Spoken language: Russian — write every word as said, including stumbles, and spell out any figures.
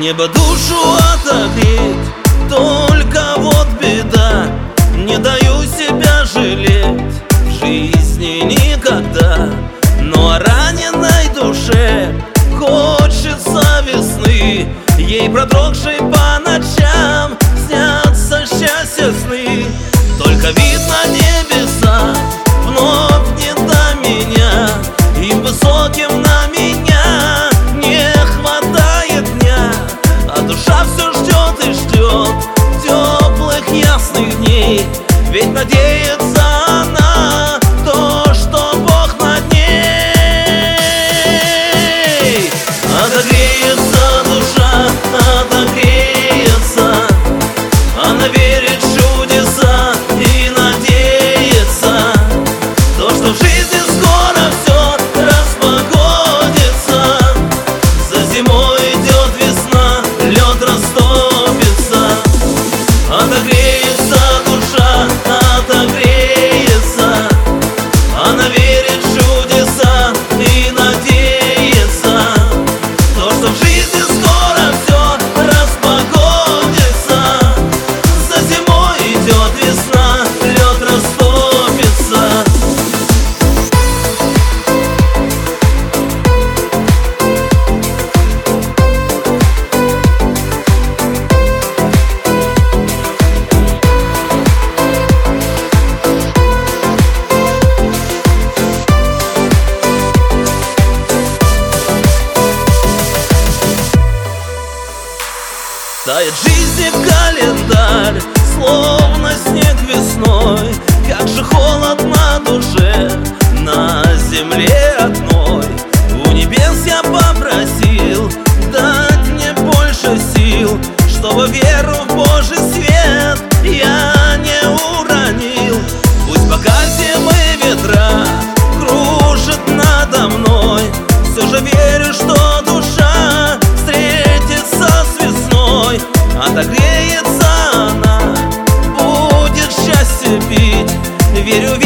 Небо душу отогреть, только вот беда. Не даю себя жалеть в жизни никогда. Но о раненой душе хочется весны, ей продрогшей по ночам снятся счастья сны. Только видно небеса вновь не до меня, им высоким на меня не хватает дня. А душа все ждет и ждет теплых ясных дней, ведь надеется она то, что Бог над ней. Отогреется душа, отогреется, она верит в чудеса и надеется, то, что в жизни скоро все распогодится. За зимой идет весна, лед растопится. Отогреется душа, отогреется, она верит в чудеса и надеется, то, что в жизни скоро все распогодится. За зимой идет весна, лед растопится. Тает жизни календарь, словно снег весной. Как же холод на душе, на земле одной. У небес я попросил дать мне больше сил, чтобы веру в Божий свет я не уронил. Пусть пока зимы ветра кружат надо мной, все же верю, что душа встретится с весной. Отогреется она, будет счастье пить, верю,